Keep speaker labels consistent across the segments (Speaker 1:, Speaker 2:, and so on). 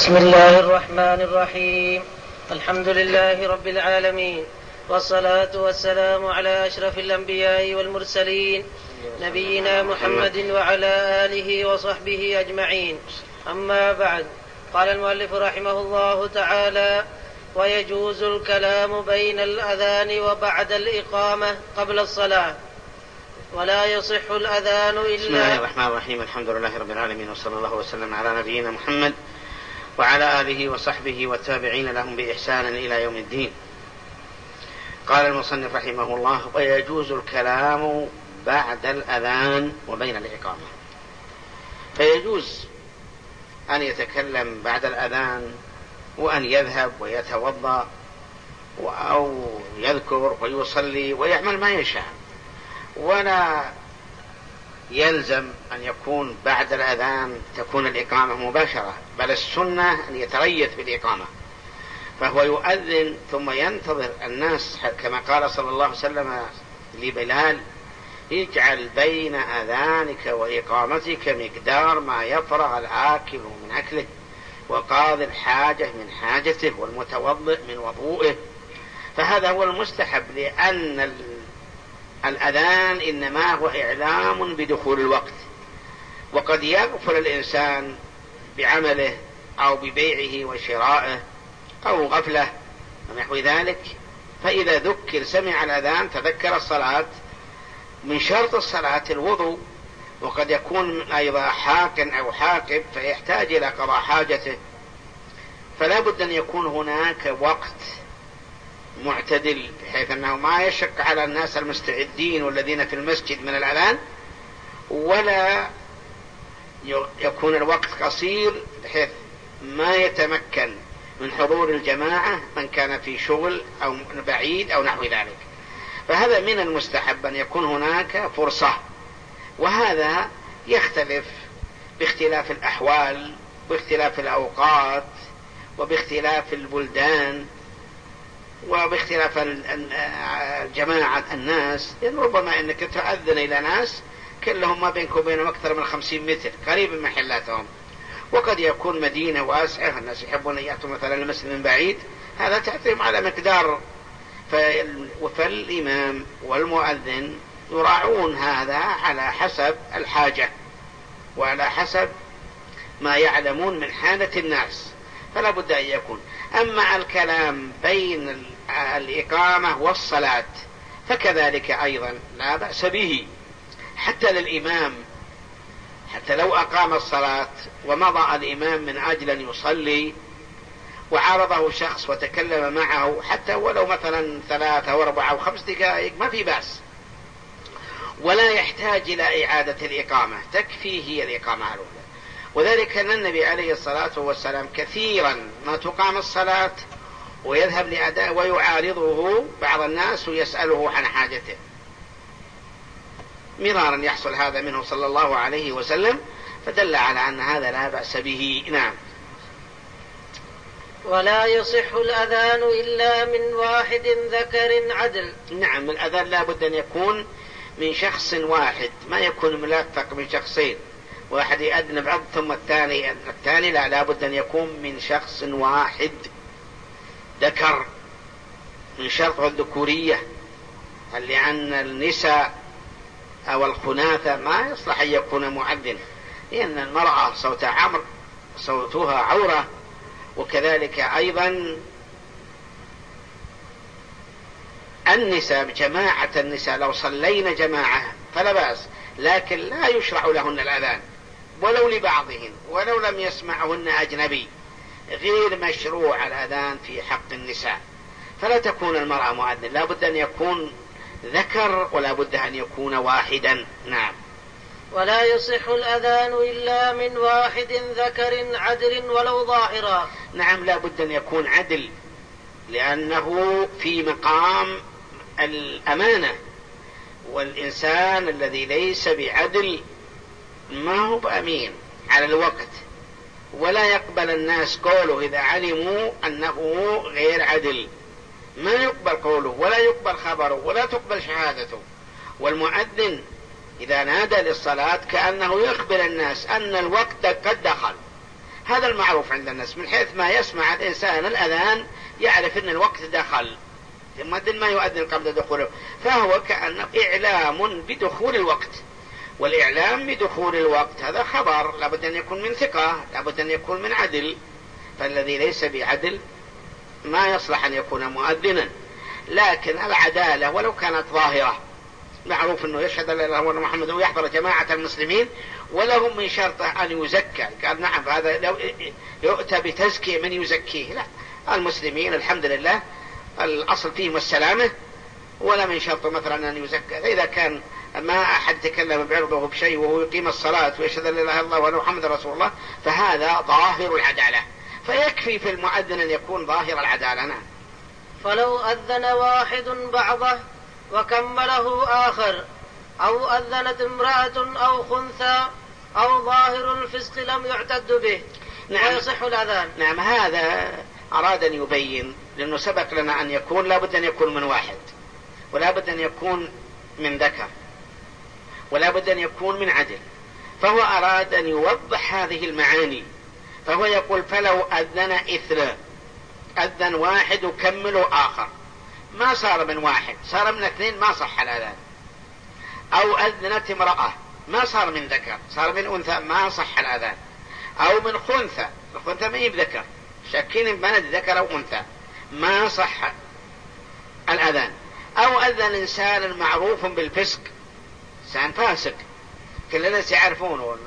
Speaker 1: بسم الله الرحمن الرحيم. الحمد لله رب العالمين، والصلاة والسلام على أشرف الأنبياء والمرسلين نبينا محمد وعلى آله وصحبه أجمعين. أما بعد، قال المؤلف رحمه الله تعالى: ويجوز الكلام بين الأذان وبعد الإقامة قبل الصلاة، ولا يصح الأذان إلا.
Speaker 2: بسم الله الرحمن الرحيم. الحمد لله رب العالمين، وصلى الله وسلم على نبينا محمد وعلى آله وصحبه والتابعين لهم بإحسان إلى يوم الدين. قال المصنف رحمه الله: ويجوز الكلام بعد الأذان وبين الإقامة. فيجوز أن يتكلم بعد الأذان وأن يذهب ويتوضأ أو يذكر ويصلي ويعمل ما يشاء، ولا يلزم أن يكون بعد الأذان تكون الإقامة مباشرة، بل السنة أن يتريث بالإقامة، فهو يؤذن ثم ينتظر الناس، كما قال صلى الله عليه وسلم لبلال: اجعل بين أذانك وإقامتك مقدار ما يفرغ الآكل من أكله، وقاضي الحاجة من حاجته، والمتوضئ من وضوئه. فهذا هو المستحب، لأن الأذان إنما هو إعلام بدخول الوقت، وقد يغفل الإنسان بعمله أو ببيعه وشرائه أو غفلة ونحو ذلك، فإذا ذكر سمع الأذان تذكر الصلاة. من شرط الصلاة الوضوء، وقد يكون أيضا حاق أو حاقب فيحتاج إلى قضاء حاجته، فلا بد أن يكون هناك وقت معتدل، بحيث أنه ما يشق على الناس المستعدين والذين في المسجد من الأذان، ولا يكون الوقت قصير بحيث ما يتمكن من حضور الجماعة من كان في شغل أو بعيد أو نحو ذلك. فهذا من المستحب أن يكون هناك فرصة، وهذا يختلف باختلاف الأحوال باختلاف الأوقات وباختلاف البلدان وباختلاف جماعة الناس. يعني ربما أنك تؤذن إلى ناس كلهم ما بينك وبينهم أكثر من 50 متر قريب من محلاتهم، وقد يكون مدينة واسعة الناس يحبون أن يأتوا مثلا المسجد من بعيد، هذا تعتمد على مقدار. فالإمام والمؤذن يراعون هذا على حسب الحاجة وعلى حسب ما يعلمون من حالة الناس، فلا بد أن يكون. أما الكلام بين الإقامة والصلاة فكذلك أيضا لا بأس به، حتى للإمام، حتى لو أقام الصلاة ومضى الإمام من أجل أن يصلي وعارضه شخص وتكلم معه، حتى ولو مثلا 3 أو 4 أو 5 دقائق ما في بأس، ولا يحتاج إلى إعادة الإقامة، تكفيه الإقامة الأولى. وذلك أن النبي عليه الصلاة والسلام كثيرا ما تقام الصلاة ويذهب لأداء ويعارضه بعض الناس ويسأله عن حاجته، مرارا يحصل هذا منه صلى الله عليه وسلم، فدل على أن هذا لا بأس به. نعم.
Speaker 1: ولا يصح الأذان إلا من واحد ذكر عدل.
Speaker 2: نعم، الأذان لا بد أن يكون من شخص واحد، ما يكون ملفق من شخصين، واحد يأذن بعض ثم الثاني لا بد أن يكون من شخص واحد ذكر، من شرط الذكورية، لأن النساء أو الخناثة ما يصلح أن يكون مؤذن، لأن المرأة صوتها عورة، وكذلك أيضا النساء بجماعة النساء لو صلين جماعة فلا بأس، لكن لا يشرع لهن الأذان ولو لبعضهن ولو لم يسمعهن أجنبي، غير مشروع الأذان في حق النساء، فلا تكون المرأة مؤذن، لا بد أن يكون ذكر ولا بد أن يكون واحدا. نعم.
Speaker 1: ولا يصح الأذان إلا من واحد ذكر عدل ولو ظاهرا.
Speaker 2: نعم، لا بد أن يكون عدل، لأنه في مقام الأمانة، والإنسان الذي ليس بعدل ما هو بأمين على الوقت، ولا يقبل الناس قوله إذا علموا أنه غير عدل، ما يقبل قوله ولا يقبل خبره ولا تقبل شهادته. والمؤذن إذا نادى للصلاة كأنه يخبر الناس أن الوقت قد دخل، هذا المعروف عند الناس، من حيث ما يسمع الإنسان الأذان يعرف أن الوقت دخل، ما يؤذن قبل دخوله، فهو كأنه إعلام بدخول الوقت. والإعلام بدخول الوقت هذا خبر، لابد أن يكون من ثقة، لابد أن يكون من عدل، فالذي ليس بعدل ما يصلح أن يكون مؤذنا. لكن العدالة ولو كانت ظاهرة، معروف أنه يشهد أن لا إله إلا الله محمد ويحضر جماعة المسلمين، ولهم من شرطه أن يزكى. قال نعم، هذا لو يؤتى بتزكية من يزكيه، لا، المسلمين الحمد لله الأصل فيهم السلامة، ولا من شرطه مثلا أن يزكى. فإذا كان ما أحد تكلم بعرضه بشيء وهو يقيم الصلاة ويشهد أن لا إله إلا الله وأن محمد رسول الله، فهذا ظاهر العدالة، فيكفي في المؤذن أن يكون ظاهر العدالة. نعم.
Speaker 1: فلو أذن واحد بعضه وكمله آخر، أو أذنت امرأة أو خنثى أو ظاهر الفسق لم يعتد به،
Speaker 2: نعم.
Speaker 1: ويصح الأذان.
Speaker 2: نعم، هذا أراد أن يبين، لأنه سبق لنا أن يكون لابد أن يكون من واحد، ولا بد أن يكون من ذكر، ولا بد أن يكون من عدل، فهو أراد أن يوضح هذه المعاني، فهو يقول فلو أذن إثنان، أذن واحد وكملوا آخر، ما صار من واحد، صار من اثنين، ما صح الأذان. أو أذنت امرأة، ما صار من ذكر، صار من أنثى، ما صح الأذان. أو من خنثى، الخنثى ما هي بذكر، شاكين بنت ذكر أو أنثى، ما صح الأذان. أو أذن إنسان معروف بالفسق، إنسان فاسق كل الناس يعرفونه،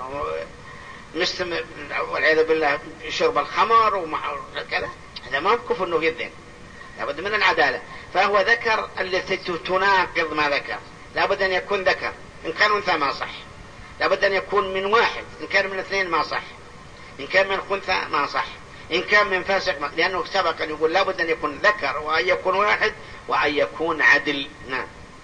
Speaker 2: والعياذ بالله شرب الخمر وكذا، هذا ما بكف أنه يذن، لابد من العدالة. فهو ذكر التي تناقض ما ذكر، لابد أن يكون ذكر، إن كان أنثى ما صح، لابد أن يكون من واحد، إن كان من اثنين ما صح، إن كان من خنثى ما صح، إن كان من فاسق ما، لأنه سبق أن يقول لابد أن يكون ذكر، وأن يكون واحد، وأن يكون عدل. نعم.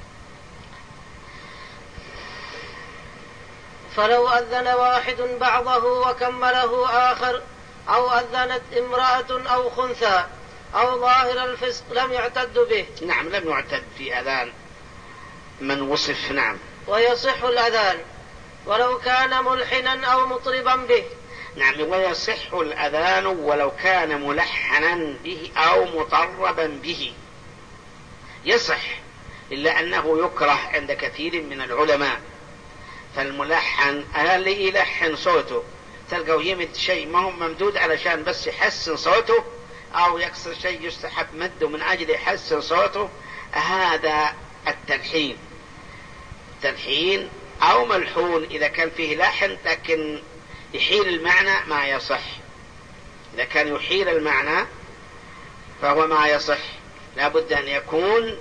Speaker 1: فلو أذن واحد بعضه وكمله آخر، أو أذنت امرأة أو خنثى أو ظاهر الفسق لم يعتد به.
Speaker 2: نعم، لم يعتد في أذان من وصف. نعم.
Speaker 1: ويصح الأذان ولو كان ملحنا أو مطربا به.
Speaker 2: نعم، ويصح الأذان ولو كان ملحنا به أو مطربا به، يصح، إلا أنه يكره عند كثير من العلماء. فالملحن اللي يلحن صوته تلقوا يمد شيء ما هو ممدود علشان بس يحسن صوته، أو يكسر شيء يستحب مده من أجل يحسن صوته، هذا التلحين. تلحين أو ملحون إذا كان فيه لحن لكن يحيل المعنى ما يصح. إذا كان يحيل المعنى فهو ما يصح، لابد أن يكون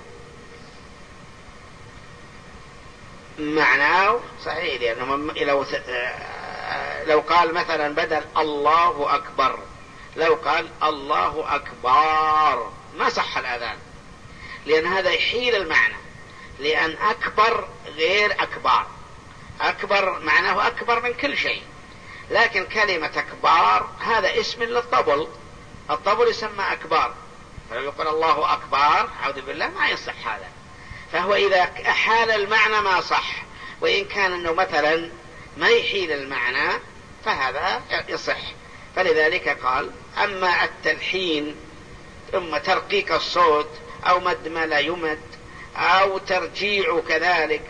Speaker 2: معناه صحيح، لأنه لو قال مثلا بدل الله أكبر، لو قال الله أكبر ما صح الأذان، لأن هذا يحيل المعنى، لأن أكبر غير أكبر، أكبر معناه أكبر من كل شيء، لكن كلمة أكبر هذا اسم للطبل، الطبل يسمى أكبر، فلو يقول الله أكبر أعوذ بالله ما يصح هذا. فهو إذا أحال المعنى ما صح، وإن كان أنه مثلا ما يحيل المعنى فهذا يصح. فلذلك قال أما التلحين ثم ترقيق الصوت أو مد ما لا يمد أو ترجيع كذلك،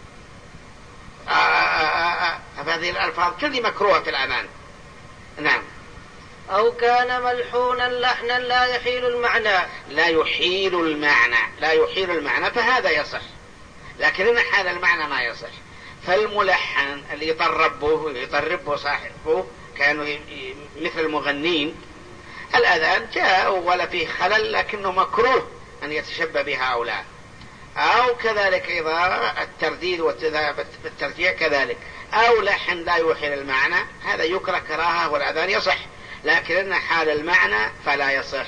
Speaker 2: هذه الألفاظ كل مكروهة في الأذان. نعم.
Speaker 1: أو كان ملحونا لحنا لا يحيل المعنى،
Speaker 2: لا يحيل المعنى، لا يحيل المعنى، فهذا يصح، لكن إن حال المعنى ما يصح. فالملحن اللي يطربه صاحبه كانوا مثل المغنين، الأذان جاء ولا فيه خلل، لكنه مكروه أن يتشبه بها هؤلاء. أو كذلك أيضا الترديد والترجيع كذلك، أو لحن لا يحيل المعنى، هذا يكره كراهة والأذان يصح، لكن إن حال المعنى فلا يصح.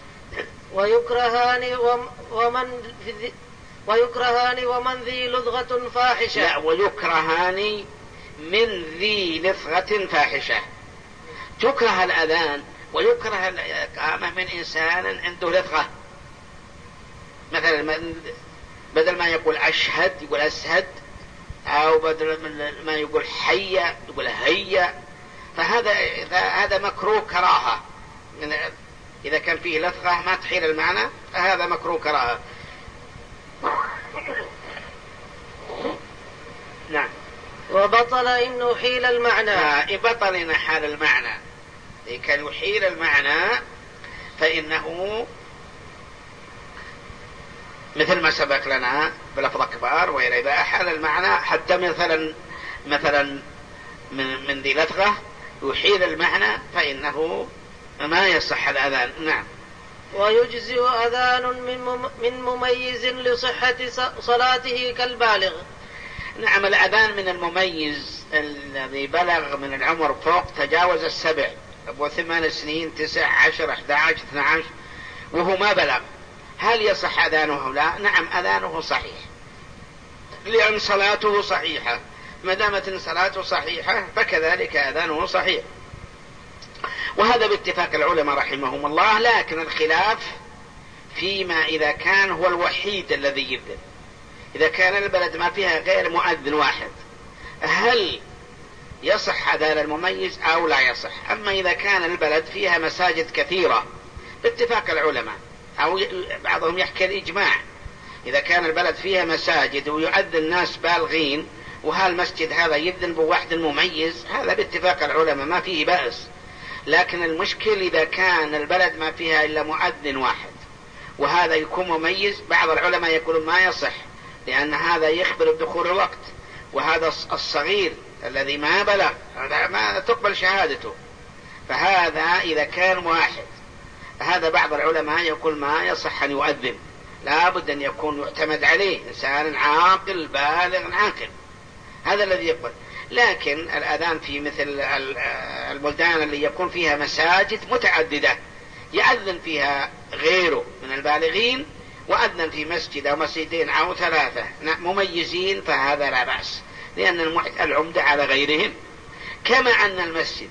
Speaker 1: ويكرهان ومن ذي لدغة فاحشة.
Speaker 2: لا، ويكرهان من ذي لدغة فاحشة. تكره الأذان ويكره الإقامة من إنسان عنده لدغة، مثلا بدل ما يقول أشهد يقول أسهد، أو بدل ما يقول حي يقول هيا، فهذا مكروه كراهة، إذا كان فيه لثغة ما تحيل المعنى فهذا مكروه كراهة. نعم.
Speaker 1: وبطل إن يحيل المعنى.
Speaker 2: بطل إن حال المعنى، إذا كان يحيل المعنى فإنه مثل ما سبق لنا بلفظ كبار، وإذا إذا أحال المعنى حتى مثلا من ذي لثغة يحيل المعنى فإنه ما يصح الأذان. نعم.
Speaker 1: ويجزئ أذان من مميز لصحة صلاته كالبالغ.
Speaker 2: نعم، الأذان من المميز الذي بلغ من العمر فوق تجاوز 7 و8 سنين 9 10 11 12 وهو ما بلغ، هل يصح أذانه؟ لا. نعم، أذانه صحيح لأن صلاته صحيحة، ما دامت صلاته صحيحة فكذلك أذانه صحيح، وهذا باتفاق العلماء رحمهم الله. لكن الخلاف فيما إذا كان هو الوحيد الذي يذن، إذا كان البلد ما فيها غير مؤذن واحد هل يصح أذان المميز أو لا يصح؟ أما إذا كان البلد فيها مساجد كثيرة باتفاق العلماء، أو بعضهم يحكي الإجماع، إذا كان البلد فيها مساجد ويؤذن ناس بالغين وهالمسجد هذا يذن بواحد مميز، هذا باتفاق العلماء ما فيه بأس. لكن المشكل إذا كان البلد ما فيها إلا مؤذن واحد وهذا يكون مميز، بعض العلماء يقولون ما يصح، لأن هذا يخبر بدخول الوقت، وهذا الصغير الذي ما بلغ ما تقبل شهادته، فهذا إذا كان واحد هذا بعض العلماء يقول ما يصح أن يؤذن، لا بد أن يكون يعتمد عليه إنسان عاقل بالغ عاقل، هذا الذي يقبل. لكن الأذان في مثل البلدان اللي يكون فيها مساجد متعددة يأذن فيها غيره من البالغين، وأذن في مسجد أو مسجدين أو 3 مميزين، فهذا لا بأس، لأن العمدة على غيرهم. كما أن المسجد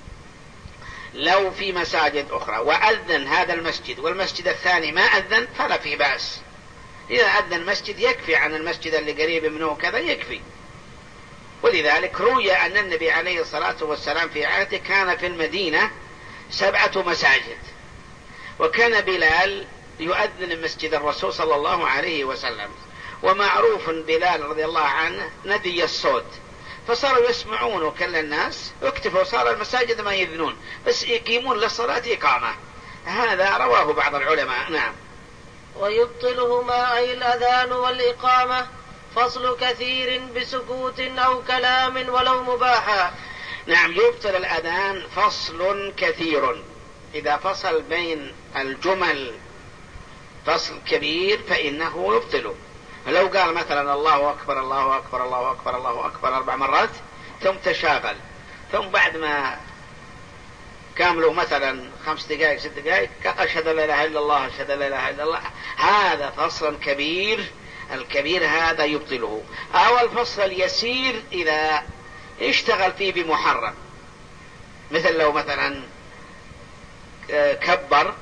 Speaker 2: لو في مساجد أخرى وأذن هذا المسجد والمسجد الثاني ما أذن فلا في بأس، إذا أذن المسجد يكفي عن المسجد اللي قريب منه كذا يكفي. ولذلك روي أن النبي عليه الصلاة والسلام في عهده كان في المدينة 7 مساجد، وكان بلال يؤذن مسجد الرسول صلى الله عليه وسلم، ومعروف بلال رضي الله عنه ندي الصوت، فصاروا يسمعون كل الناس واكتفوا، صار المساجد ما يذنون بس يقيمون للصلاة إقامة. هذا رواه بعض العلماء. نعم.
Speaker 1: ويبطلهما أي الأذان والإقامة فصل كثير بسكوت أو كلام ولو مباحا.
Speaker 2: نعم، يبطل الأذان فصل كثير، إذا فصل بين الجمل فصل كبير فإنه يبطله. فلو قال مثلا الله أكبر الله أكبر الله أكبر الله أكبر 4 مرات ثم تشاغل، ثم بعد ما كاملوا مثلا 5 دقائق 6 دقائق أشهد لا إله إلا الله أشهد لا إله إلا الله، هذا فصل كبير، الكبير هذا يبطله. أو الفصل اليسير إذا اشتغل فيه بمحرم، مثل لو مثلا كبر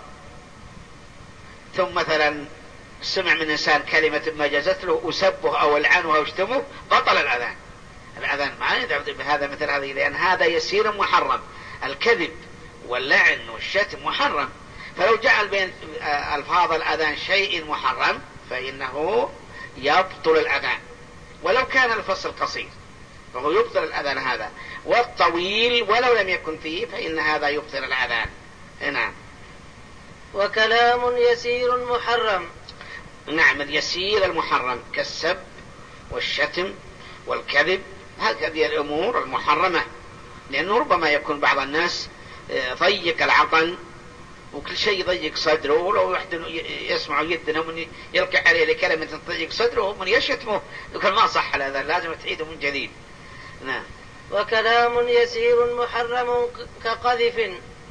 Speaker 2: ثم مثلا سمع من إنسان كلمة ما جازت له وسبه أو لعنه أو اشتمه، بطل الأذان. الأذان ما يدعو بهذا مثل هذه، لأن هذا يسير محرم، الكذب واللعن والشتم محرم، فلو جعل بين ألفاظ الأذان شيء محرم فإنه يبطل الأذان، ولو كان الفصل قصير فهو يبطل الأذان هذا. والطويل ولو لم يكن فيه فإن هذا يبطل الأذان. نعم.
Speaker 1: وكلام يسير محرم.
Speaker 2: نعم، اليسير المحرم كالسب والشتم والكذب، هذه الأمور المحرمة، لأنه ربما يكون بعض الناس ضيق العقل وكل شيء يضيق صدره، ولو واحد يسمع يدنا من يلقى عليه لكلمة تضيق صدره من يشتمه يقول ما صح هذا، لازم تعيده من جديد. نعم.
Speaker 1: وكلام يسير محرم كقذف.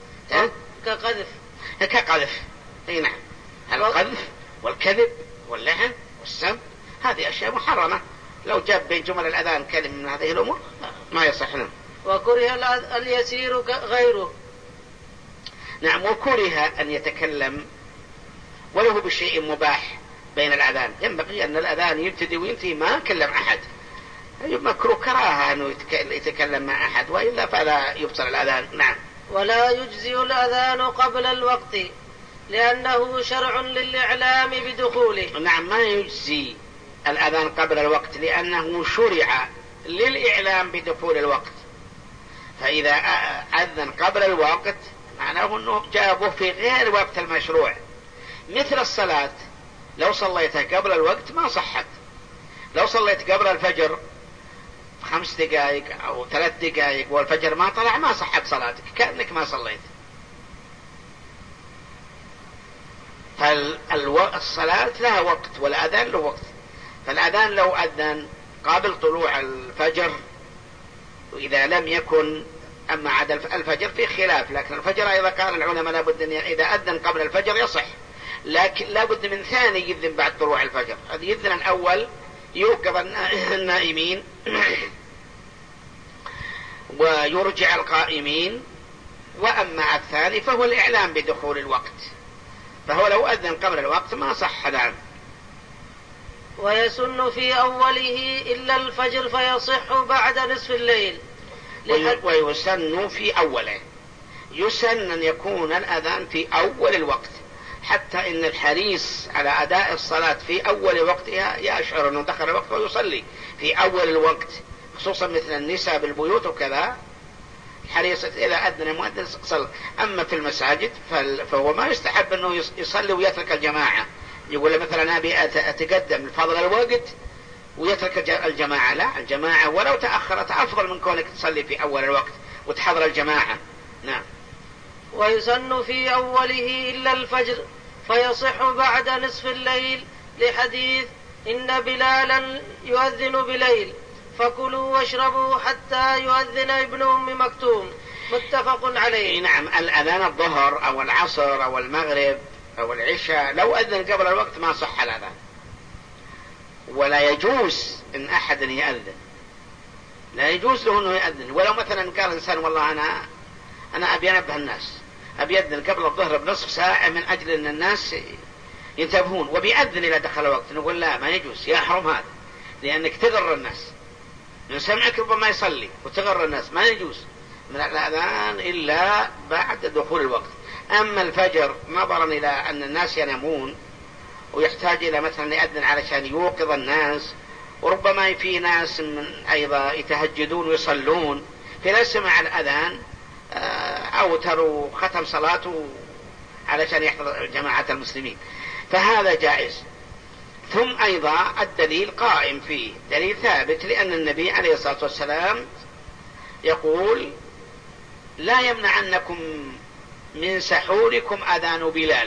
Speaker 2: كقذف. اي نعم، القذف والكذب واللعن والسب هذه أشياء محرمة، لو جاب بين جمل الأذان كلمة من هذه الأمور ما يصح لنا.
Speaker 1: وكره اليسير غيره.
Speaker 2: نعم، وكره أن يتكلم وله بشيء مباح بين الأذان، ينبغي أن الأذان يبتدي وينتهي ما كلم أحد، مكروه كراهة أنه يتكلم مع أحد، وإلا فلا يبطل الأذان. نعم.
Speaker 1: ولا يجزئ الأذان قبل الوقت لأنه شرع للإعلام بدخوله.
Speaker 2: نعم، ما يجزي الأذان قبل الوقت لأنه شرع للإعلام بدخول الوقت. فإذا أذن قبل الوقت معناه أنه جابه في غير وقت المشروع، مثل الصلاة لو صليتها قبل الوقت ما صحت. لو صليت قبل الفجر 5 دقائق أو 3 دقائق والفجر ما طلع ما صحت صلاتك، كأنك ما صليت. فالصلاة لها وقت والأذان له وقت. فالأذان لو أذن قبل طلوع الفجر وإذا لم يكن، أما عدا الفجر في خلاف، لكن الفجر أيضا قال العلماء لابد أن إذا أذن قبل الفجر يصح، لكن لابد من ثاني يذن بعد طلوع الفجر. هذا يذن الأول يوقظ النائمين ويرجع القائمين، وأما الثاني فهو الإعلام بدخول الوقت. فهو لو أذن قبل الوقت ما صح. نعم.
Speaker 1: ويسن في أوله إلا الفجر فيصح بعد نصف الليل.
Speaker 2: ويسن في أوله، يسن أن يكون الأذان في أول الوقت، حتى إن الحريص على أداء الصلاة في أول وقتها يشعر أنه دخل الوقت ويصلي في أول الوقت، خصوصا مثل النساء بالبيوت وكذا، حريصة إذا أذن المؤذن صلى. أما في المساجد فهو ما يستحب أنه يصلي ويترك الجماعة، يقول مثلا أبي أتقدم لفضل الوقت ويترك الجماعة. لا، الجماعة ولو تأخرت أفضل من كونك تصلي في أول الوقت وتحضر الجماعة. نعم.
Speaker 1: ويسن في أوله إلا الفجر فيصح بعد نصف الليل لحديث إن بلالا يؤذن بليل فكلوا واشربوا حتى يؤذن ابن أم مكتوم، متفق عليه.
Speaker 2: نعم. الأذان الظهر أو العصر أو المغرب أو العشاء لو أذن قبل الوقت ما صح الأذان، ولا يجوز إن أحد يأذن، لا يجوز له أنه يأذن. ولو مثلا قال إنسان والله أنا أبي أنبه الناس، أبي أذن قبل الظهر بنصف ساعة من أجل أن الناس ينتبهون، وبيأذن إلى دخل الوقت، نقول لا، ما يجوز، يحرم هذا، لأنك تغر الناس. من سمعك ربما يصلي وتغر الناس، ما يجوز من الأذان إلا بعد دخول الوقت. أما الفجر نظرا إلى أن الناس ينامون ويحتاج إلى مثلا يأذن علشان يوقظ الناس، وربما في ناس من أيضا يتهجدون ويصلون، فلا سمع الأذان أوتروا ختم صلاته علشان يحضر جماعة المسلمين، فهذا جائز. ثم أيضا الدليل قائم فيه، دليل ثابت، لأن النبي عليه الصلاة والسلام يقول لا يمنعنكم من سحوركم أذان بلال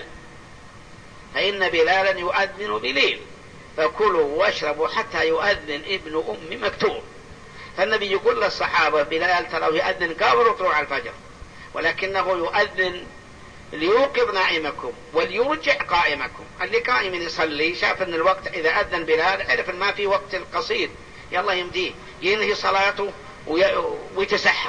Speaker 2: فإن بلالا يؤذن بليل فكلوا واشربوا حتى يؤذن ابن أم مكتوم. فالنبي يقول للصحابة بلال ترى يؤذن قبل طلوع الفجر، ولكنه يؤذن ليوقظ نائمكم وليرجع قائمكم. اللي قائم يصلي شاف ان الوقت اذا اذن بلال عرف ان ما في وقت القصير، يلا يمديه ينهي صلاته ويتسحر،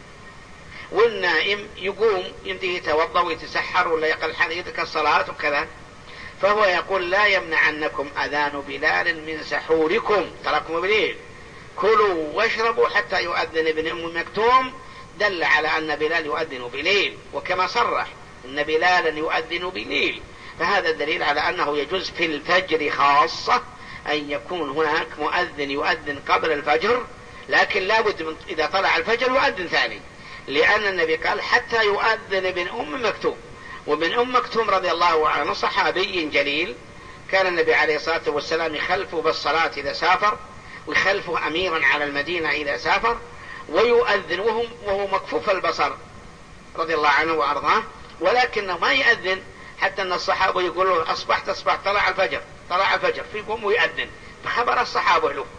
Speaker 2: والنائم يقوم يمديه يتوضا ويتسحر ولا يقل حديثك الصلاة وكذا. فهو يقول لا يمنعنكم اذان بلال من سحوركم، تراكم بليل، كلوا واشربوا حتى يؤذن ابن ام مكتوم، دل على ان بلال يؤذن بليل، وكما صرح ان بلالا يؤذن بليل، فهذا الدليل على انه يجوز في الفجر خاصة ان يكون هناك مؤذن يؤذن قبل الفجر، لكن لا بد من اذا طلع الفجر يؤذن ثاني، لان النبي قال حتى يؤذن ابن ام مكتوم. وابن ام مكتوم رضي الله عنه صحابي جليل، كان النبي عليه الصلاة والسلام يخلفه بالصلاة اذا سافر، ويخلفه اميرا على المدينة اذا سافر، ويؤذن وهو مكفوف البصر رضي الله عنه وارضاه، ولكنه ما يؤذن حتى ان الصحابة يقولون اصبحت طلع الفجر فيقوم ويؤذن، فخبر الصحابة له.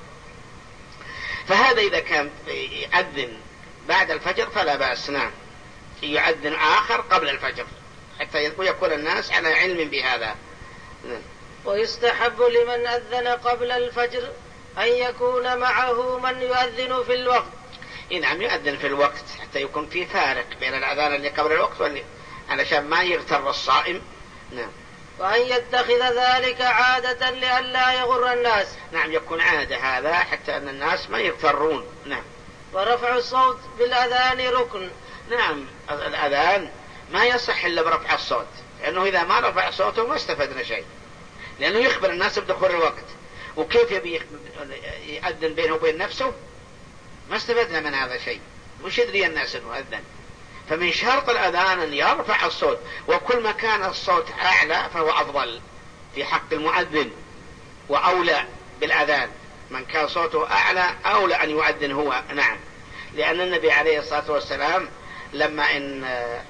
Speaker 2: فهذا اذا كان يؤذن بعد الفجر فلا بأس، نعم، يؤذن آخر قبل الفجر حتى يكون الناس على علم بهذا.
Speaker 1: ويستحب لمن أذن قبل الفجر أن يكون معه من يؤذن في الوقت.
Speaker 2: نعم، يؤذن في الوقت حتى يكون في فارق بين الأذان اللي قبل الوقت علشان ما يغتر الصائم. نعم.
Speaker 1: وأن يتخذ ذلك عادة لئلا يغر الناس.
Speaker 2: نعم، يكون عادة هذا حتى أن الناس ما يغترون. نعم.
Speaker 1: ورفع الصوت بالأذان ركن.
Speaker 2: نعم، الأذان ما يصح إلا برفع الصوت، لأنه إذا ما رفع صوته ما استفدنا شيء، لأنه يخبر الناس بدخول الوقت، وكيف يبي يأذن بينه وبين نفسه؟ ما استفدنا من هذا شيء، مش يدري الناس أنه أذن. فمن شرط الأذان أن يرفع الصوت، وكل ما كان الصوت أعلى فهو أفضل في حق المؤذن وأولى بالأذان. من كان صوته أعلى أولى أن يؤذن هو. نعم، لأن النبي عليه الصلاة والسلام لما إن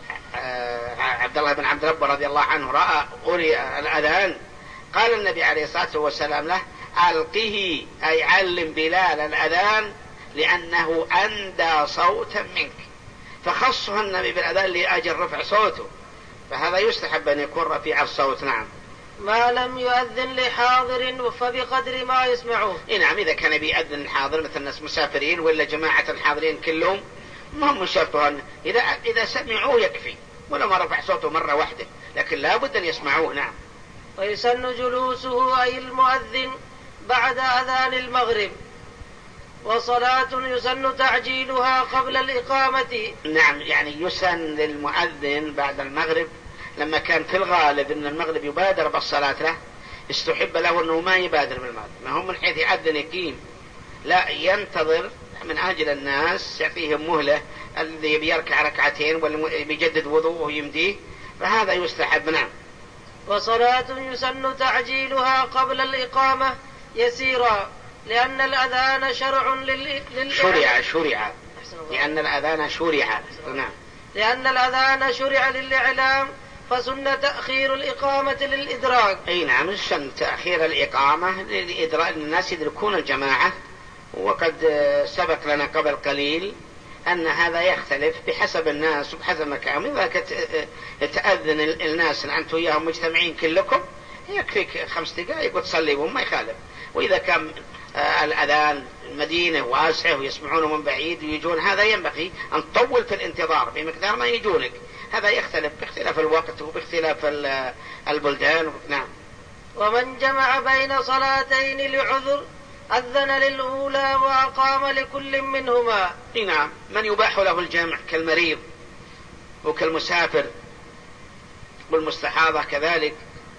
Speaker 2: عبد الله بن عبد ربه رضي الله عنه رأى قرئ الأذان، قال النبي عليه الصلاة والسلام له: ألقه، أي علم بلال الأذان لأنه أندى صوتا منك. فخصها النبي بالأذان لأجل رفع صوته، فهذا يستحب أن يكون رفيع الصوت. نعم،
Speaker 1: ما لم يؤذن لحاضر فبقدر ما يسمعوه.
Speaker 2: نعم، إذا كان بيأذن الحاضر مثل الناس مسافرين ولا جماعة الحاضرين كلهم، ما هم شرطهم، إذا سمعوه يكفي، ولا ما رفع صوته مرة واحدة، لكن لا بد أن يسمعوه. نعم.
Speaker 1: ويسن جلوسه أي المؤذن بعد أذان المغرب، وصلاة يسن تعجيلها قبل الإقامة.
Speaker 2: نعم، يعني يسن للمؤذن بعد المغرب، لما كان في الغالب أن المغرب يبادر بالصلاة له، استحب له أنه ما يبادر بالمغرب، ما هم من حيث يأذن يقيم، لا، ينتظر من أجل الناس، يعطيهم مهلة، الذي بيركع ركعتين واللي بيجدد وضوءه ويمديه، فهذا يستحب. نعم.
Speaker 1: وصلاة يسن تعجيلها قبل الإقامة يسيرا، لأن الأذان شرع
Speaker 2: شرع لأن الأذان شرع. نعم،
Speaker 1: لأن الأذان شرع للإعلام، فسن تأخير الإقامة للإدراك.
Speaker 2: أي نعم، سن تأخير الإقامة للإدراك، الناس يدركون الجماعة. وقد سبق لنا قبل قليل أن هذا يختلف بحسب الناس وبحسب مكانهم. إذا تأذن الناس أن أنتم وياهم مجتمعين كلكم، يكفيك 5 دقائق وتصلي وهم ما يخالف. وإذا كان الأذان المدينة واسعة ويسمعونه من بعيد ويجون، هذا ينبغي أن تطول في الانتظار بمقدار ما يجونك. هذا يختلف باختلاف الوقت وباختلاف البلدان. نعم.
Speaker 1: ومن جمع بين صلاتين لعذر أذن للأولى وأقام لكل منهما.
Speaker 2: نعم، من يباح له الجمع كالمريض وكالمسافر والمستحاضة كذلك،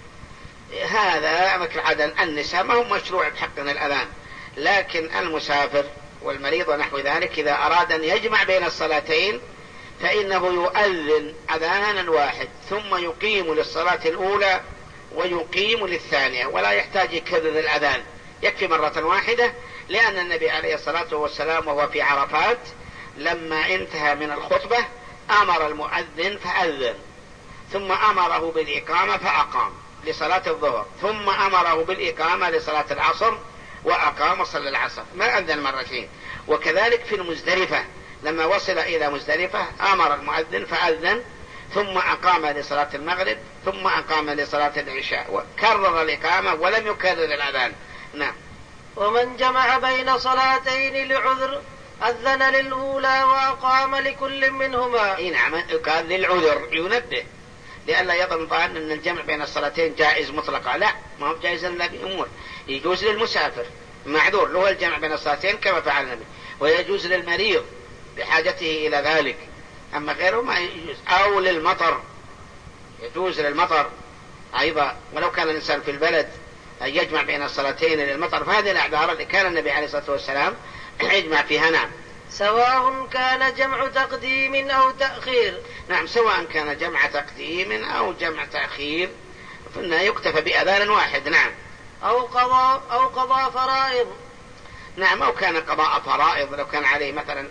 Speaker 2: هذا مثل عدن النساء ما هو مشروع بحقنا الأذان، لكن المسافر والمريض ونحو ذلك إذا أراد أن يجمع بين الصلاتين فإنه يؤذن أذانا واحد، ثم يقيم للصلاة الأولى ويقيم للثانية، ولا يحتاج يكرر الأذان، يكفي مرة واحدة. لأن النبي عليه الصلاة والسلام وهو في عرفات لما انتهى من الخطبة أمر المؤذن فأذن، ثم أمره بالإقامة فأقام لصلاة الظهر، ثم أمره بالإقامة لصلاة العصر وأقام صلى العصر، ما أذن مرتين. وكذلك في المزدلفة لما وصل إلى مزدلفة أمر المؤذن فأذن، ثم أقام لصلاة المغرب، ثم أقام لصلاة العشاء، وكرر الإقامة ولم يكرر الأذان. نعم.
Speaker 1: ومن جمع بين صلاتين لعذر أذن للأولى وأقام لكل منهما.
Speaker 2: نعم، قال للعذر، ينبه لئلا يظن ظان أن الجمع بين الصلاتين جائز مطلقا، لا، ما هو جائز إلا بأمور. يجوز للمسافر معذور له الجمع بين الصلاتين كما فعل النبي، ويجوز للمريض بحاجته إلى ذلك، أما غيره ما يجوز. أو للمطر، يجوز للمطر أيضا، ولو كان الإنسان في البلد أن يجمع بين الصلاتين للمطر، فهذه الأعذار اللي كان النبي عليه الصلاة والسلام يجمع فيها. نعم.
Speaker 1: سواء كان جمع تقديم أو تأخير.
Speaker 2: نعم، سواء كان جمع تقديم أو جمع تأخير فإنه يكتفى بأذان واحد. نعم.
Speaker 1: أو قضاء فرائض.
Speaker 2: نعم، أو كان قضاء فرائض، لو كان عليه مثلا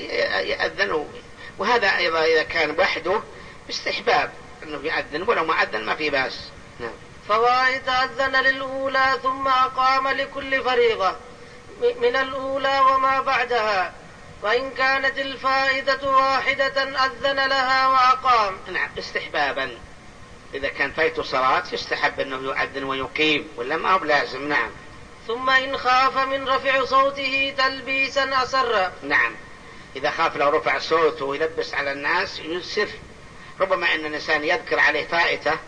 Speaker 2: يأذن، وهذا أيضا إذا كان وحده باستحباب أنه يأذن، ولو ما أذن ما في باس. نعم.
Speaker 1: فوائد أذن للأولى ثم أقام لكل فريضة من الأولى وما بعدها، وإن كانت الفائدة واحدة أذن لها وأقام.
Speaker 2: نعم، استحبابا، إذا كان فايته صلاة يستحب أنه يؤذن ويقيم، ولا ما هو لازم. نعم.
Speaker 1: ثم إن خاف من رفع صوته تلبيسا أسر.
Speaker 2: نعم، إذا خاف لو رفع صوته ويلبس على الناس يسر، ربما أن الإنسان يذكر عليه فائته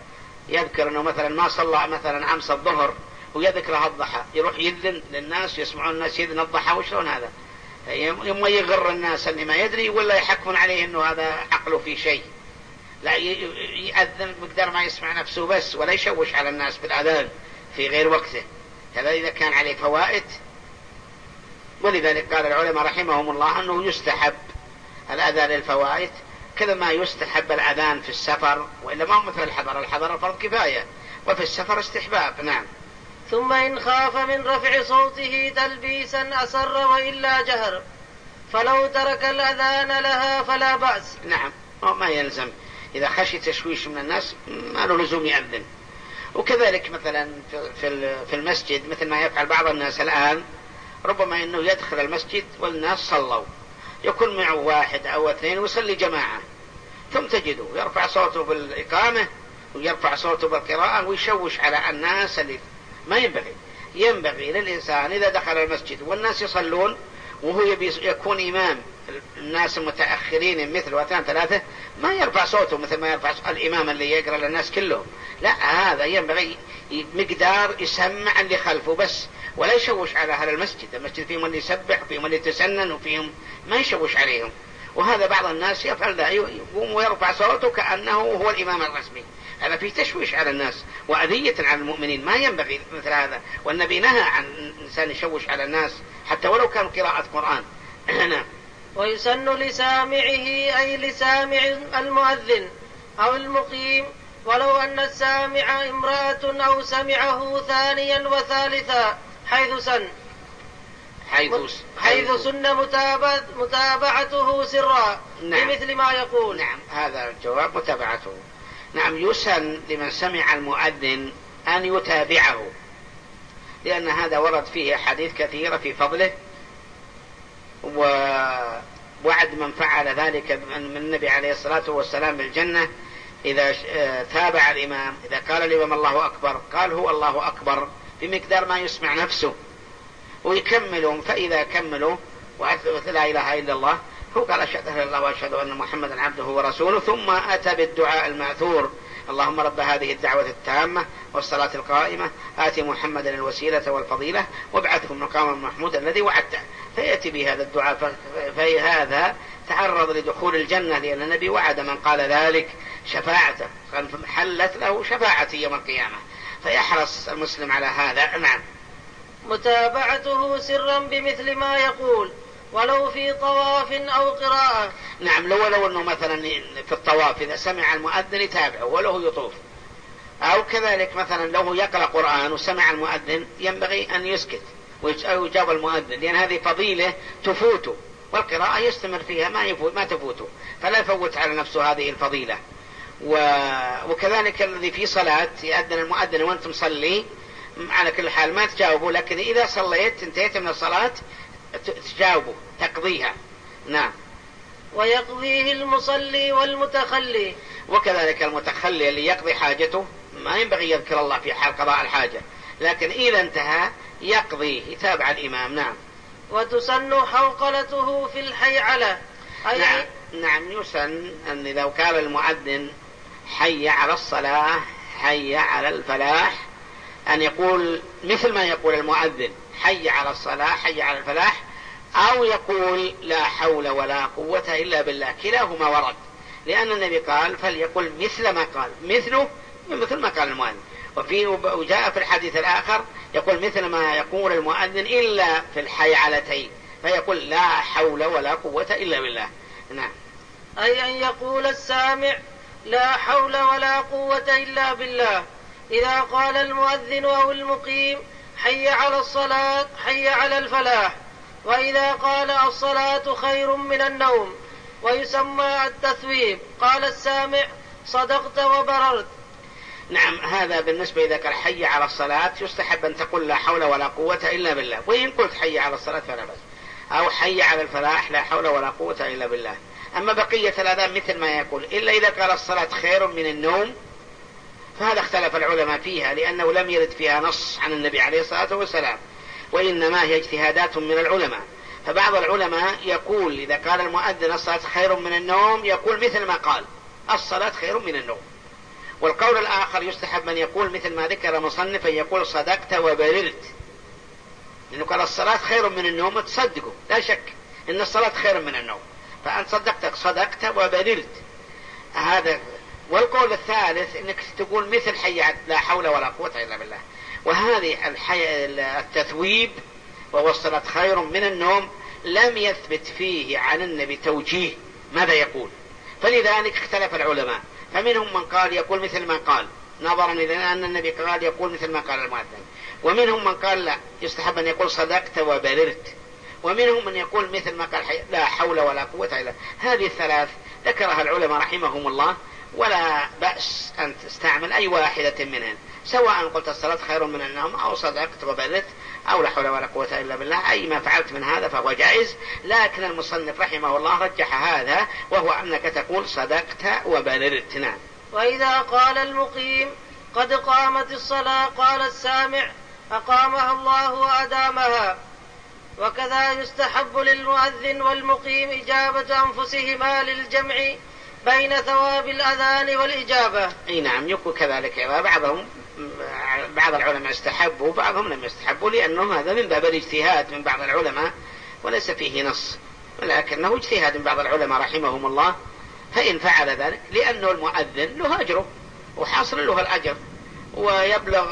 Speaker 2: يذكر أنه مثلا ما صلى مثلا أمس الظهر ويذكر الضحى، يروح يذن للناس يسمعون الناس يذن الضحى، وشلون هذا؟ يما يغر الناس اللي ما يدري، ولا يحكمون عليه أنه هذا عقله في شيء. لا، يأذن مقدار ما يسمع نفسه بس، ولا يشوش على الناس بالأذان في غير وقته، هذا إذا كان عليه فوائد. ولذلك قال العلماء رحمهم الله أنه يستحب الأذان للفوائد كذا ما يستحب الأذان في السفر، وإلا ما هو مثل الحضر، الحضر فرض كفاية، وفي السفر استحباب. نعم.
Speaker 1: ثم إن خاف من رفع صوته تلبيسا أسر وإلا جهر، فلو ترك الأذان لها فلا بأس.
Speaker 2: نعم، ما يلزم إذا خشي تشويش من الناس ما له لزوم يأذن. وكذلك مثلا في المسجد مثل ما يفعل بعض الناس الآن، ربما أنه يدخل المسجد والناس صلوا، يكون معه واحد أو اثنين ويصلي جماعة، ثم تجده يرفع صوته بالإقامة ويرفع صوته بالقراءة ويشوش على الناس. اللي ما ينبغي للإنسان إذا دخل المسجد والناس يصلون وهو يكون إمام الناس المتأخرين مثل واثنان ثلاثة، ما يرفع صوته مثل ما يرفع الإمام اللي يقرأ للناس كلهم، لا، هذا ينبغي مقدار يسمع اللي خلفه بس، ولا يشوش على أهل المسجد. المسجد فيهم اللي يسبح وفيهم اللي يتسنن وفيهم ما يشوش عليهم. وهذا بعض الناس يفعل ذا، يقوم ويرفع صوته كأنه هو الإمام الرسمي، هذا فيه تشويش على الناس وأذية على المؤمنين، ما ينبغي مثل هذا. والنبي نهى عن إنسان يشوش على الناس حتى ولو كان قراءة قرآن.
Speaker 1: ويسن لسامعه أي لسامع المؤذن أو المقيم، ولو أن السامع امرأة أو سمعه ثانيا وثالثا، حيث سن متابعته سرا. نعم. بمثل ما يقول.
Speaker 2: نعم، هذا الجواب متابعته. نعم، يسن لمن سمع المؤذن أن يتابعه، لأن هذا ورد فيه حديث كثيرة في فضله، ووعد من فعل ذلك من النبي عليه الصلاة والسلام بالجنة إذا تابع الإمام. إذا قال الإمام الله أكبر قال هو الله أكبر بمقدار ما يسمع نفسه، ويكملون. فإذا كملوا وأثبت لا إله إلا الله، هو قال أشهد أن الله وأشهد أن محمدا عبده ورسوله، ثم أتى بالدعاء المأثور: اللهم رب هذه الدعوة التامة والصلاة القائمة آت محمدا الوسيلة والفضيلة وابعثه مقاما محمودا الذي وعدته. فيأتي بهذا الدعاء، فهذا تعرض لدخول الجنة، لأن النبي وعد من قال ذلك شفاعته، حلت له شفاعتي يوم القيامة، فيحرص المسلم على هذا. نعم.
Speaker 1: متابعته سرا بمثل ما يقول، ولو في طواف أو قراءة.
Speaker 2: نعم، لو أنه مثلا في الطواف إذا سمع المؤذن يتابعه وله يطوف، أو كذلك مثلا لو يقرأ قرآن وسمع المؤذن ينبغي أن يسكت أو يجاب المؤذن، لأن هذه فضيلة تفوته، والقراءة يستمر فيها ما تفوته، فلا يفوت على نفسه هذه الفضيلة. وكذلك الذي في صلاة يأذن المؤذن وأنت مصلي، على كل حال ما تجاوبه، لكن إذا صليت انتهيت من الصلاة تجاوبه تقضيها. نعم.
Speaker 1: ويقضيه المصلي والمتخلي.
Speaker 2: وكذلك المتخلي اللي يقضي حاجته ما ينبغي يذكر الله في حال قضاء الحاجة، لكن إذا انتهى يقضيه يتابع الإمام. نعم.
Speaker 1: وتسن حوقلته في الحيعلة.
Speaker 2: نعم، يسن أن إذا قال المؤذن حي على الصلاة حي على الفلاح أن يقول مثل ما يقول المؤذن حي على الصلاة حي على الفلاح، أو يقول لا حول ولا قوة إلا بالله، كلاهما ورد، لأن النبي قال فليقل مثل ما قال، مثل ما قال المؤذن. وجاء في الحديث الآخر يقول مثل ما يقول المؤذن إلا في الحيعلتين، فيقول لا حول ولا قوة إلا بالله. نعم.
Speaker 1: أي أن يقول السامع لا حول ولا قوة إلا بالله إذا قال المؤذن أو المقيم حي على الصلاة حي على الفلاح، وإذا قال الصلاة خير من النوم. ويسمى التثويب. قال السامع صدقت وبررت.
Speaker 2: نعم، هذا بالنسبة إذا قال حي على الصلاة يستحب أن تقول لا حول ولا قوة إلا بالله، وإن قلت حي على الصلاة فلا بأس، أو حي على الفلاح لا حول ولا قوة إلا بالله. أما بقية الأذان مثل ما يقول، إلا إذا قال الصلاة خير من النوم، فهذا اختلف العلماء فيها، لأنه لم يرد فيها نص عن النبي عليه الصلاة والسلام، وإنما هي اجتهادات من العلماء. فبعض العلماء يقول إذا قال المؤذن الصلاة خير من النوم يقول مثل ما قال الصلاة خير من النوم، والقول الآخر يستحب من يقول مثل ما ذكر مصنف أن يقول صدقت وبررت، لأنه قال الصلاة خير من النوم، وتصدقوا لا شك أن الصلاة خير من النوم، فأنت صدقت وبررت هذا. والقول الثالث أنك تقول مثل حي لا حول ولا قوة إلا بالله. وهذه التثويب وهو الصلاة خير من النوم لم يثبت فيه عن النبي توجيه ماذا يقول، فلذلك اختلف العلماء، فمنهم من قال يقول مثل ما قال نظرا إلى أن النبي قال يقول مثل ما قال المؤذن، ومنهم من قال لا يستحب أن يقول صدقت وبررت، ومنهم من يقول مثل ما قال لا حول ولا قوة إلا. هذه الثلاث ذكرها العلماء رحمهم الله، ولا بأس أن تستعمل أي واحدة منهن، سواء قلت الصلاة خير من النوم أو صدقت وبررت أو لا حول ولا قوة إلا بالله، أي ما فعلت من هذا فهو جائز. لكن المصنف رحمه الله رجح هذا، وهو أنك تقول صدقت وبررت. نعم.
Speaker 1: وإذا قال المقيم قد قامت الصلاة قال السامع أقامها الله وأدامها. وكذا يستحب للمؤذن والمقيم إجابة أنفسهما للجمع بين ثواب الأذان والإجابة.
Speaker 2: أي نعم، يقول كذلك. بعض العلماء استحبوا وبعضهم لم يستحبوا، لأنه هذا من باب الاجتهاد من بعض العلماء وليس فيه نص، ولكنه اجتهاد من بعض العلماء رحمهم الله. فإن فعل ذلك لأنه المؤذن له أجره وحاصل له الأجر ويبلغ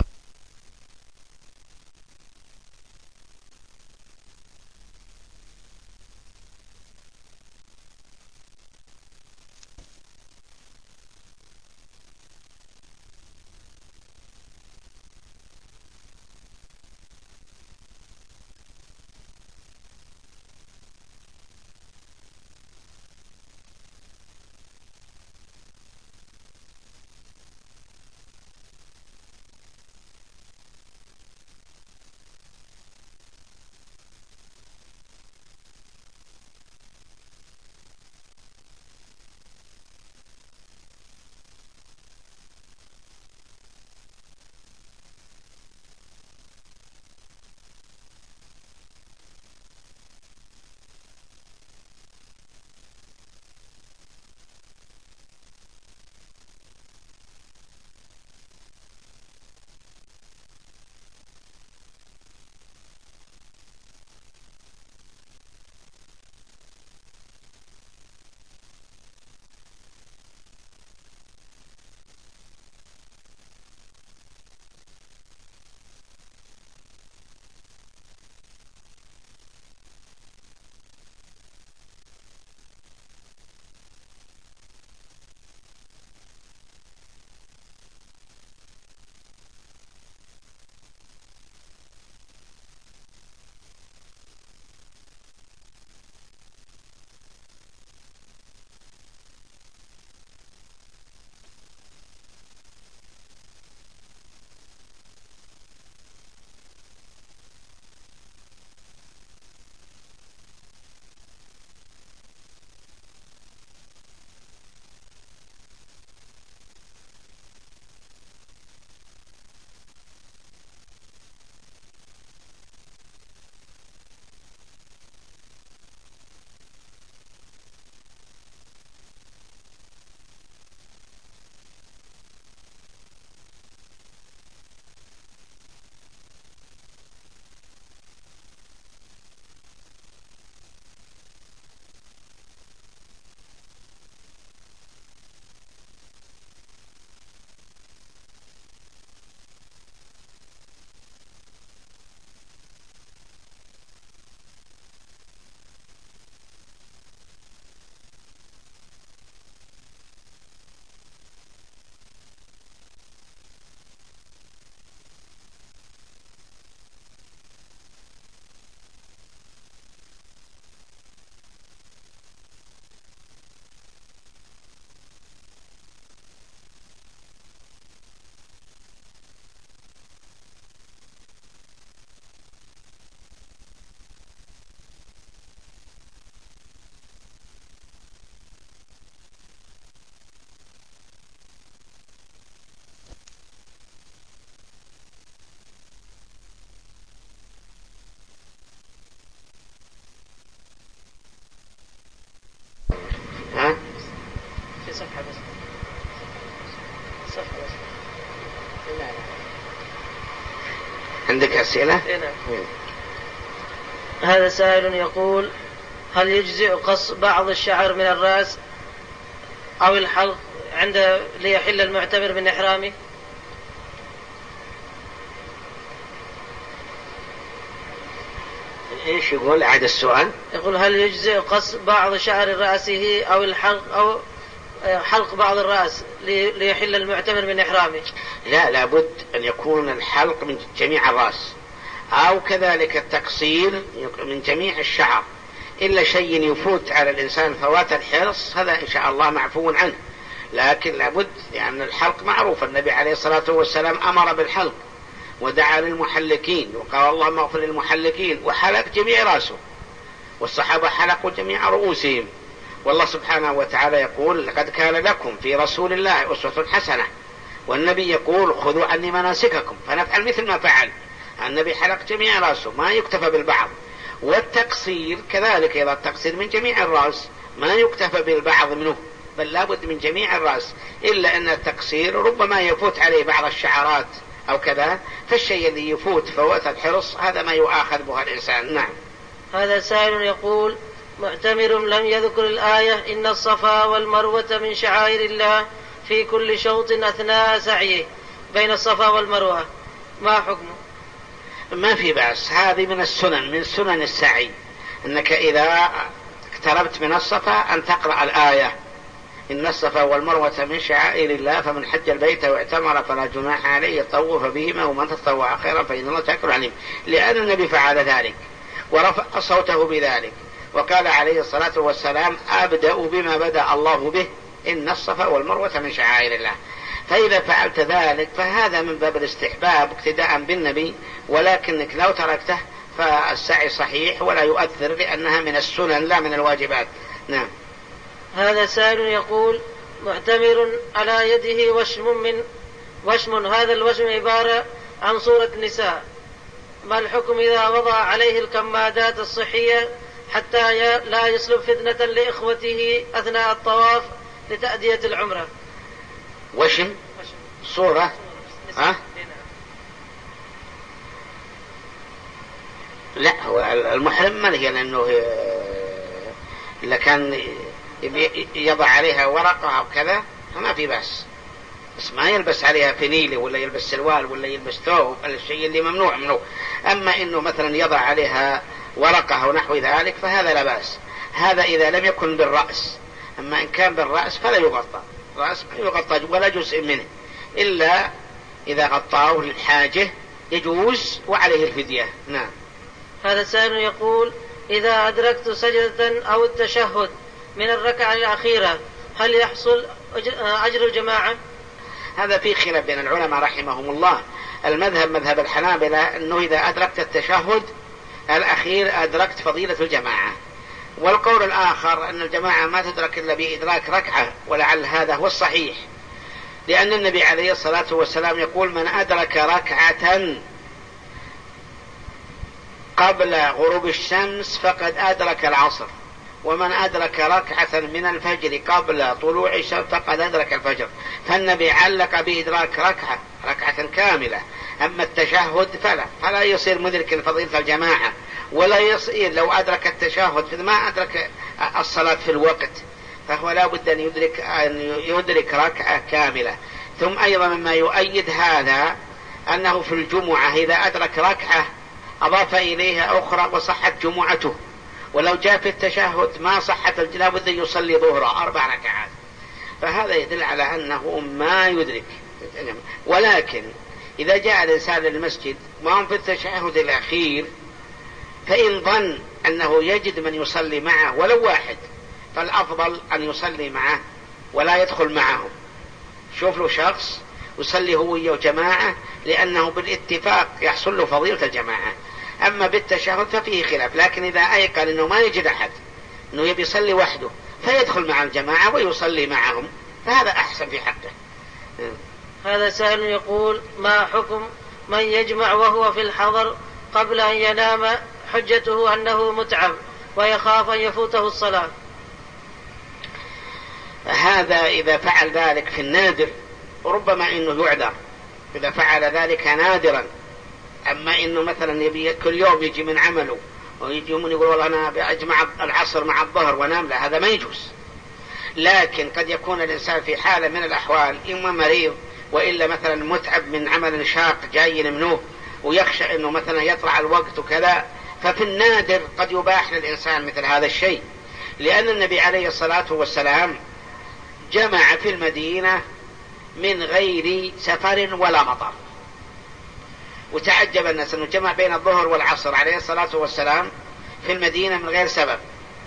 Speaker 2: عندك أسئلة؟
Speaker 1: هذا سائل يقول: هل يجزئ قص بعض الشعر من الرأس أو الحلق ليحل المعتمر من إحرامه؟
Speaker 2: إيش يقول؟ أعد السؤال.
Speaker 1: يقول: هل يجزئ قص بعض شعر رأسه أو الحلق أو حلق بعض الرأس ليحل المعتمر من إحرامه؟
Speaker 2: لا، لابد أن يكون الحلق من جميع الرأس، أو كذلك التقصير من جميع الشعر، إلا شيء يفوت على الإنسان فوات الحرص، هذا إن شاء الله معفو عنه. لكن لابد، لأن الحلق معروف، النبي عليه الصلاة والسلام أمر بالحلق ودعا للمحلقين وقال اللهم اغفر للمحلقين، وحلق جميع رأسه، والصحابة حلقوا جميع رؤوسهم. والله سبحانه وتعالى يقول: لقد كان لكم في رسول الله أسوة حسنة، والنبي يقول: خذوا عني مناسككم، فنفعل مثل ما فعل. النبي حلق جميع رأسه، ما يكتفى بالبعض. والتقصير كذلك، إذا التقصير من جميع الرأس ما يكتفى بالبعض منه، بل لابد من جميع الرأس، إلا أن التقصير ربما يفوت عليه بعض الشعرات أو كذا، فالشيء الذي يفوت فوات الحرص هذا ما يؤاخذ به الإنسان. نعم.
Speaker 1: هذا سائل يقول: معتمر لم يذكر الآية إن الصفا والمروة من شعائر الله في كل شوط أثناء سعيه بين الصفا والمروة، ما حكمه؟
Speaker 2: ما في بأس، هذه من السنن، من سنن السعي، أنك إذا اقتربت من الصفا أن تقرأ الآية إن الصفا والمروة من شعائر الله فمن حج البيت واعتمر فلا جناح عليه يطوف بهما ومن تطوع خيرا فإن الله شاكر عليم، لأن النبي فعل ذلك ورفع صوته بذلك، وقال عليه الصلاة والسلام: أبدأ بما بدأ الله به إن الصفا والمروة من شعائر الله. فإذا فعلت ذلك فهذا من باب الاستحباب اقتداء بالنبي، ولكنك لو تركته فالسعي صحيح ولا يؤثر، لأنها من السنن لا من الواجبات. نعم.
Speaker 1: هذا سائل يقول: معتمر على يده وشم، هذا الوشم عبارة عن صورة نساء، ما الحكم إذا وضع عليه الكمادات الصحية حتى لا يسلب فتنة لإخوته أثناء الطواف لتأدية العمرة؟
Speaker 2: وشم صورة لا، هو المحرم ما هي، لأنه إذا كان يضع عليها ورقة أو كذا فما في بس ما يلبس عليها فنيلة ولا يلبس سروال ولا يلبس ثوب، الشيء اللي ممنوع منه. أما إنه مثلا يضع عليها ورقة أو نحو ذلك فهذا لا بأس، هذا إذا لم يكن بالرأس. أما إن كان بالرأس فلا يغطى، الرأس ما يغطى ولا جزء منه، إلا إذا غطاه للحاجة يجوز وعليه الفدية. نعم.
Speaker 1: هذا سائل يقول: إذا أدركت سجدة أو التشهد من الركعة الأخيرة هل يحصل أجر الجماعة؟
Speaker 2: هذا في خلاف بين العلماء رحمهم الله. المذهب مذهب الحنابلة أنه إذا أدركت التشهد الأخير أدركت فضيلة الجماعة، والقول الآخر أن الجماعة ما تدرك إلا بإدراك ركعة، ولعل هذا هو الصحيح، لأن النبي عليه الصلاة والسلام يقول: من أدرك ركعة قبل غروب الشمس فقد أدرك العصر، ومن أدرك ركعة من الفجر قبل طلوع الشمس فقد أدرك الفجر. فالنبي علق بإدراك ركعة كاملة. أما التشهد فلا يصير مدرك فضيلة الجماعة، ولا يصير لو أدرك التشهد ما أدرك الصلاة في الوقت، فهو لا بد أن يدرك ركعة كاملة. ثم أيضا مما يؤيد هذا أنه في الجمعة إذا أدرك ركعة أضاف إليها أخرى وصحت جمعته، ولو جاء في التشهد ما صحت، لا بد يصلي ظهرا 4 ركعات، فهذا يدل على أنه ما يدرك. ولكن إذا جاء الإنسان للمسجد وهم في التشهد الأخير فإن ظن أنه يجد من يصلي معه ولو واحد فالأفضل أن يصلي معه ولا يدخل معهم، شوف له شخص يصلي هو وجماعة، لأنه بالاتفاق يحصل له فضيلة الجماعة. أما بالتشهد ففيه خلاف، لكن إذا أيقن أنه ما يجد أحد أنه يبي يصلي وحده فيدخل مع الجماعة ويصلي معهم، فهذا أحسن في حقه.
Speaker 1: هذا سائل يقول: ما حكم من يجمع وهو في الحضر قبل أن ينام حجته أنه متعب ويخاف أن يفوته الصلاة؟
Speaker 2: هذا إذا فعل ذلك في النادر ربما إنه يعذر، إذا فعل ذلك نادرا أما إنه مثلا يبي كل يوم يجي من عمله ويجي يوم يقول والله أنا بأجمع العصر مع الظهر وانام، لا، هذا ما يجوز. لكن قد يكون الإنسان في حالة من الأحوال، إما مريض وإلا مثلا متعب من عمل شاق جاي منه ويخشى أنه مثلا يطلع الوقت وكذا، ففي النادر قد يباح للإنسان مثل هذا الشيء، لأن النبي عليه الصلاة والسلام جمع في المدينة من غير سفر ولا مطر. وتعجب الناس أنه جمع بين الظهر والعصر عليه الصلاة والسلام في المدينة من غير سبب،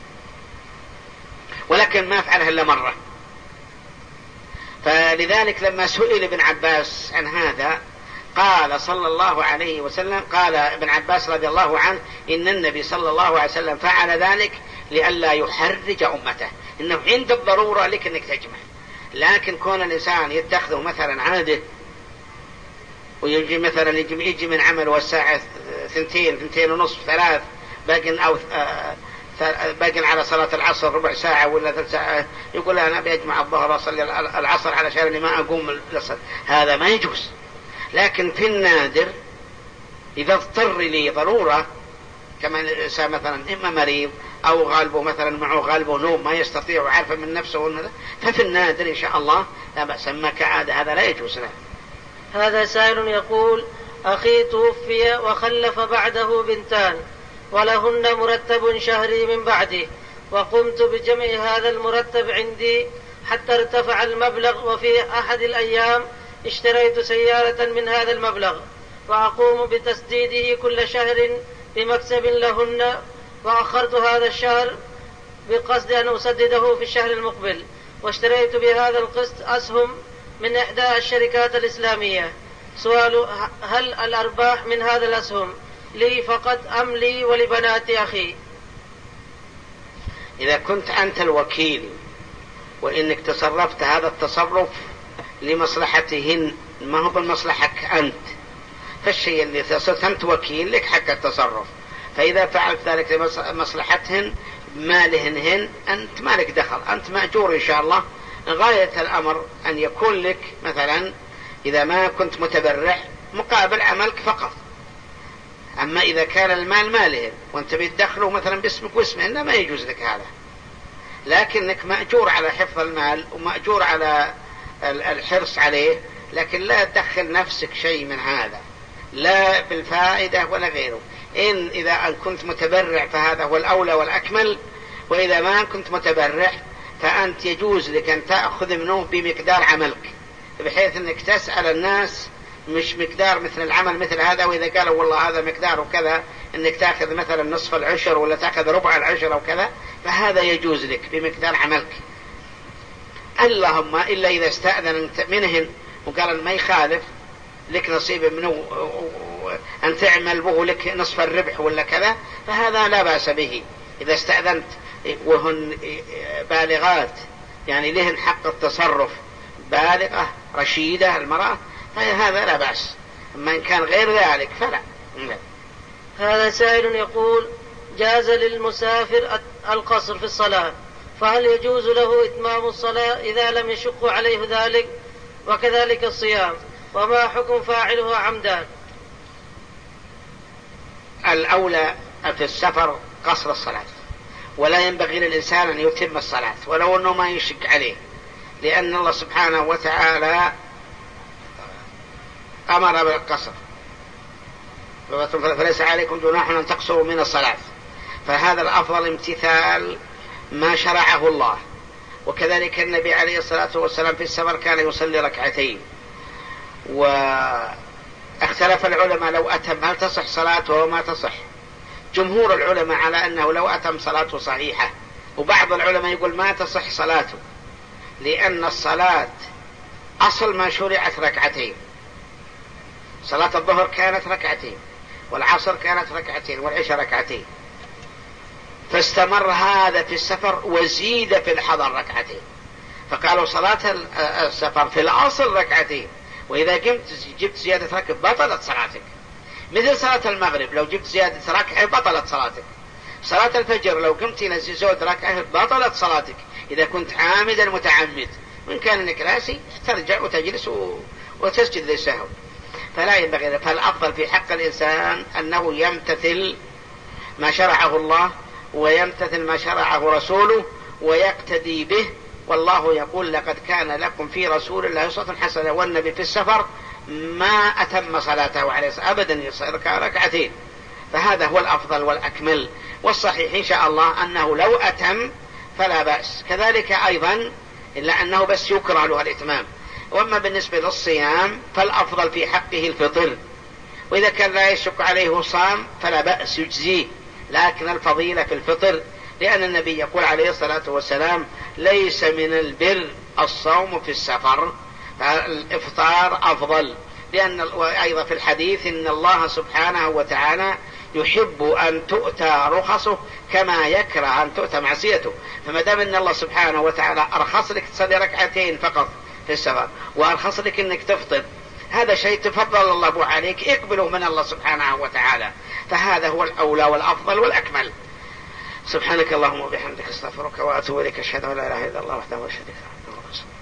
Speaker 2: ولكن ما فعلها إلا مرة. فلذلك لما سئل ابن عباس عن هذا قال صلى الله عليه وسلم، قال ابن عباس رضي الله عنه: إن النبي صلى الله عليه وسلم فعل ذلك لئلا يحرج أمته، إنه عند الضرورة لك أنك تجمع. لكن كون الإنسان يتخذه مثلا عادة ويجي مثلا يجي من عمله الساعة 2:30 3 باقي على صلاة العصر ربع ساعة ولا 3 ساعة، يقول أنا بيجمع الظهر أصلي العصر علشان اللي ما أقوم للصلاة، هذا ما يجوز. لكن في النادر إذا اضطر لي ضرورة، كما الإنسان مثلا إما مريض أو غالبه مثلا معه غالبه نوم ما يستطيع وعارف من نفسه، ففي النادر إن شاء الله لا بأس. أما كعادة هذا لا يجوز له.
Speaker 1: هذا سائل يقول: أخي توفي وخلف بعده بنتان ولهن مرتب شهري من بعده، وقمت بجمع هذا المرتب عندي حتى ارتفع المبلغ، وفي أحد الأيام اشتريت سيارة من هذا المبلغ وأقوم بتسديده كل شهر بمكسب لهن، وأخرت هذا الشهر بقصد أن أسدده في الشهر المقبل، واشتريت بهذا القسط أسهم من إحدى الشركات الإسلامية. سؤال: هل الأرباح من هذا الأسهم لي فقط أم لي ولبنات أخي؟
Speaker 2: إذا كنت أنت الوكيل وإنك تصرفت هذا التصرف لمصلحتهن ما هو بمصلحك أنت، فالشيء اللي صرت أنت وكيل لك حق التصرف، فإذا فعلت ذلك لمصلحتهن مالهن أنت ما لك دخل، أنت مأجور إن شاء الله. غاية الأمر أن يكون لك مثلا إذا ما كنت متبرع مقابل عملك فقط. أما إذا كان المال مالهن وأنت بتدخله مثلا باسمك واسمهن ما يجوز لك هذا، لكنك مأجور على حفظ المال ومأجور على الحرص عليه، لكن لا تدخل نفسك شيء من هذا لا بالفائدة ولا غيره. إذا أن كنت متبرع فهذا هو الأولى والأكمل، وإذا ما كنت متبرع فأنت يجوز لك أن تأخذ منه بمقدار عملك، بحيث أنك تسأل الناس مش مقدار مثل العمل مثل هذا، وإذا قالوا والله هذا مقداره كذا أنك تأخذ مثلا نصف العشر ولا تأخذ ربع العشر أو كذا، فهذا يجوز لك بمقدار عملك. اللهم إلا إذا استأذن منهن وقال ما يخالف لك نصيب منه أن تعمل به لك نصف الربح ولا كذا، فهذا لا بأس به. إذا استأذنت وهن بالغات يعني لهن حق التصرف، بالغة رشيدة المرأة، فهذا لا بأس. أما إن كان غير ذلك فلا.
Speaker 1: هذا سائل يقول: جاز للمسافر القصر في الصلاة، فهل يجوز له إتمام الصلاة إذا لم يشق عليه ذلك؟ وكذلك الصيام، وما حكم فاعله عمدا؟
Speaker 2: الأولى في السفر قصر الصلاة، ولا ينبغي للإنسان أن يتم الصلاة ولو أنه ما يشق عليه، لأن الله سبحانه وتعالى أمر بالقصر، فليس عليكم جناح أن تقصروا من الصلاة، فهذا الأفضل امتثال ما شرعه الله. وكذلك النبي عليه الصلاة والسلام في السفر كان يصلي ركعتين. واختلف العلماء لو أتم هل تصح صلاته وما تصح. جمهور العلماء على أنه لو أتم صلاته صحيحة، وبعض العلماء يقول ما تصح صلاته، لأن الصلاة أصل ما شرعت ركعتين. صلاة الظهر كانت ركعتين، والعصر كانت ركعتين، والعشاء ركعتين، فاستمر هذا في السفر وزيد في الحضر ركعتين، فقالوا صلاة السفر في الأصل ركعتين، وإذا جبت زيادة ركعة بطلت صلاتك. مثل صلاة المغرب لو جبت زيادة ركعة بطلت صلاتك. صلاة الفجر لو قمت زود ركعة بطلت صلاتك إذا كنت عامدا متعمد، وإن كان انك ناسي ترجع وتجلس وتسجد للسهو. فلا ينبغي. فالأفضل في حق الإنسان أنه يمتثل ما شرعه الله ويمتثل ما شرعه رسوله ويقتدي به. والله يقول لقد كان لكم في رسول الله أسوة حسنة. والنبي في السفر ما أتم صلاته عليه أبدا، يصير ركعتين، فهذا هو الأفضل والأكمل. والصحيح إن شاء الله أنه لو أتم فلا بأس، كذلك أيضا إلا أنه بس يكره له الإتمام. وأما بالنسبة للصيام فالأفضل في حقه الفطر، وإذا كان لا يشك عليه صام فلا بأس يجزيه، لكن الفضيلة في الفطر، لأن النبي يقول عليه الصلاة والسلام ليس من البر الصوم في السفر، فالإفطار أفضل. لأن أيضا في الحديث إن الله سبحانه وتعالى يحب أن تؤتى رخصه كما يكره أن تؤتى معصيته. فما دام أن الله سبحانه وتعالى أرخص لك تصلي ركعتين فقط في السفر وأرخص لك أنك تفطر، هذا شيء تفضل الله عليك، اقبله من الله سبحانه وتعالى، فهذا هو الأولى والأفضل والأكمل. سبحانك اللهم وبحمدك استغفرك وأتوب إليك، أشهد أن لا إله إلا الله وحده لا شريك له.